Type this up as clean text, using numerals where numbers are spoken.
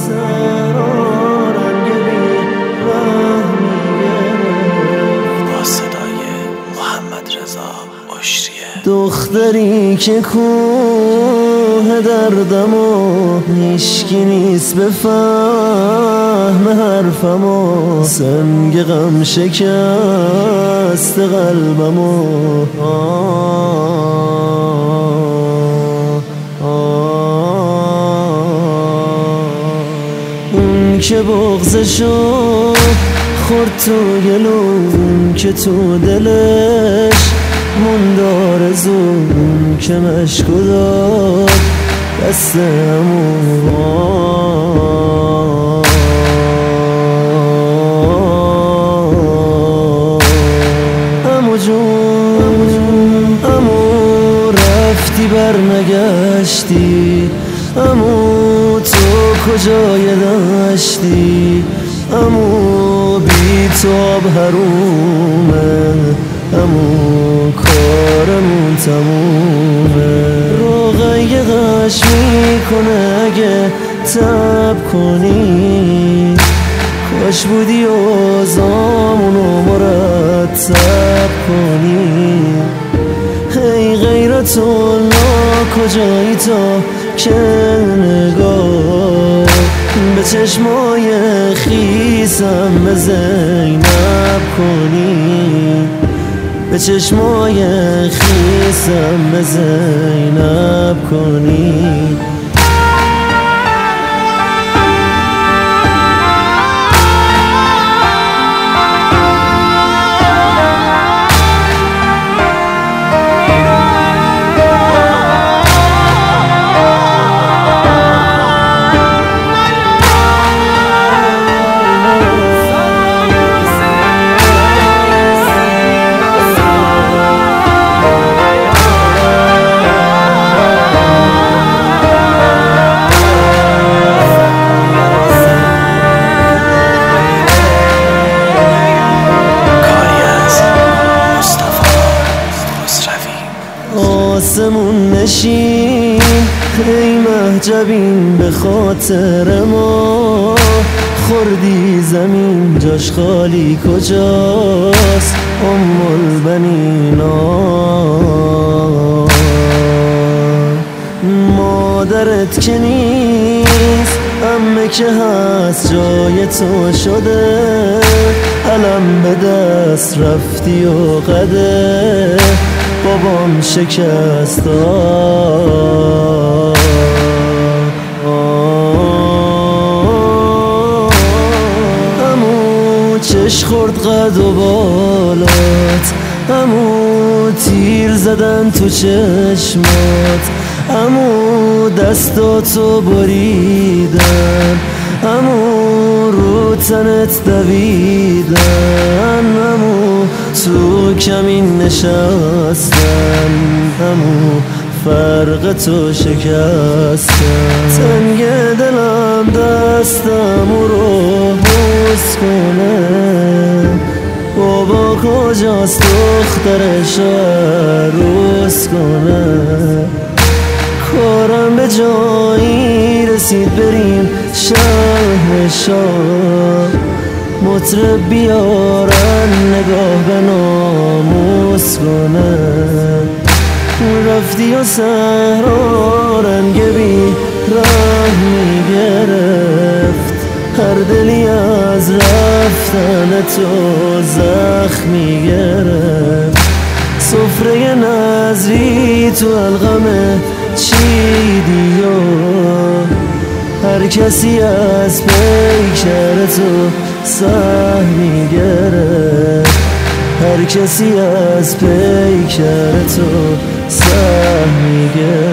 صحرا رنگ بی‌رحمی گرفت. با صدای محمد رضا اشریه. دختری که کوه دردم و هیچکی نیست بفهم حرفمو، سنگ غم شکست قلبمو. اون که بغضشو خورد تو گلون، که تو دلش موند آرزون، که مشکو داد دست عمو. عمو جون عمو رفتی برنگشتی، عمو تو کجای دشتی، عمو بی تو آب حرومه، عمو کارمون تمومه. روغن غش میکنه اگه تب کنی، کاش بودی اوضاعمونو مرتب کنی. هی غیرت الله کجایی تا که نگاه به چشمای خیسم به زینب کنی، به چشمای خیسم به زینب کنی. آسمون نشین ای مهجبین، به خاطر ما خوردی زمین، جاش خالی کجاست البنینا. مادرت که نیست عمه که هست، جای تو شده علم به دست رفتی و قده بابام شکست. عمو چش خورد قد و بالات، عمو تیر زدن تو چشمات، عمو دستاتو بریدن، عمو رو تنت دویدن، عمو تو کمین نشستن، عمو فرق تو شکستن. تنگ دلم دستمو رو بوس کنه، بابا کجاست دخترش عروس کنه. کارم به جایی رسید بریم شهر شاه، مطرب بیارن نگاه به ناموس کنه. رفتی و صحرا رنگ بی‌رحمی گرفت، هر دلی از رفتن تو زخمی گرفت. سفره نظری تو الغم چیدی و هر کسی از پیکر تو سهمی گرفت، هر کسی از پیکر تو سهمی گرفت.